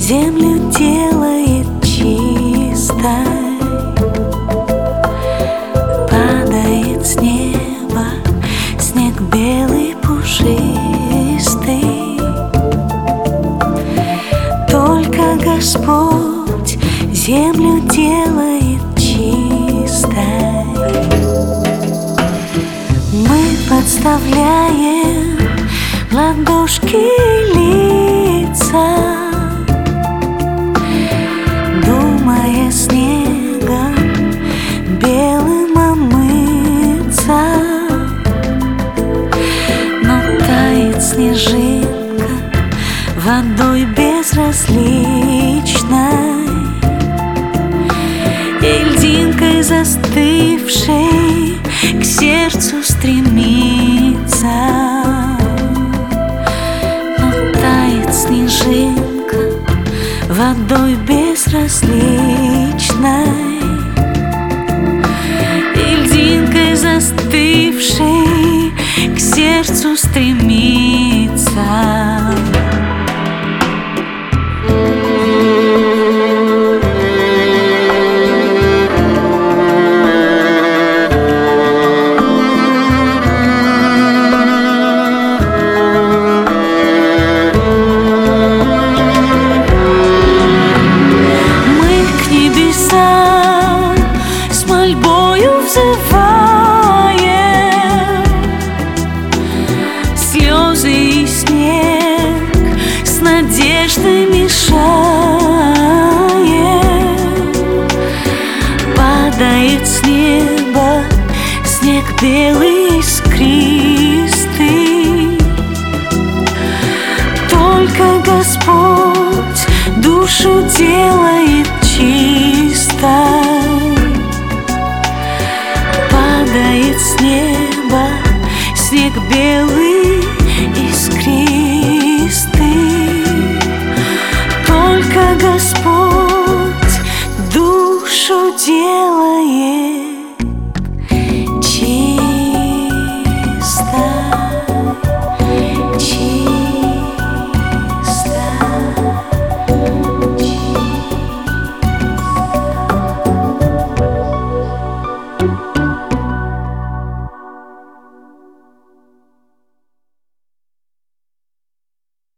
землю делает чистой. Падает с неба снег белый пушистый. Только Господь землю делает чистой. Мы подставляем ладошки лица, думая снегом белым омыться. Но тает снежинка водой безразличной, и льдинкой застывшей к сердцу стремится. Но тает снежинка водой безразличной, и льдинкой застывшей к сердцу стремится. Слезы и снег с надеждой мешает. Падает с неба снег белый искристый. Только Господь душу делает чистой. Падает с неба снег белый искристый. Только Господь